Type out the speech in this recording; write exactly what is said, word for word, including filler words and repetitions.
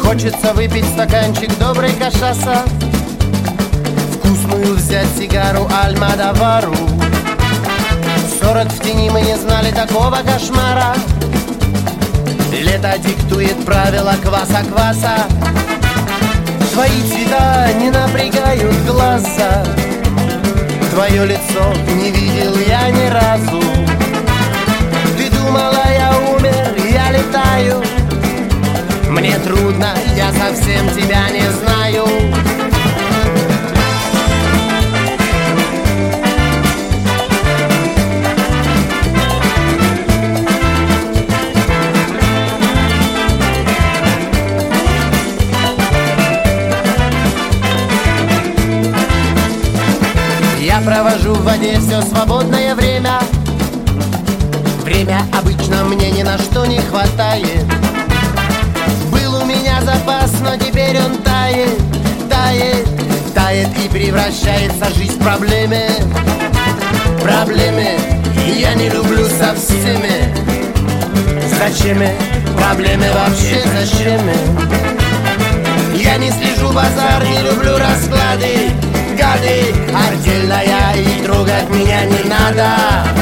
Хочется выпить стаканчик доброй кашаса, вкусную взять сигару Альмадовару. Сорок в тени, мы не знали такого кошмара. Лето диктует правила кваса-кваса. Твои цвета не напрягают глаза, твое лицо не видел я ни разу. Ты думала, я умер, я летаю. Мне трудно, я совсем тебя не знаю. Я провожу в воде все свободное время. Время обычно мне ни на что не хватает. Был у меня запас, но теперь он тает, тает, тает и превращается жизнь в проблемы. Проблемы я не люблю со всеми. Зачем проблемы вообще, зачем? Я не слежу базар, не люблю расклады. Гады, артельная, и трогать меня не надо.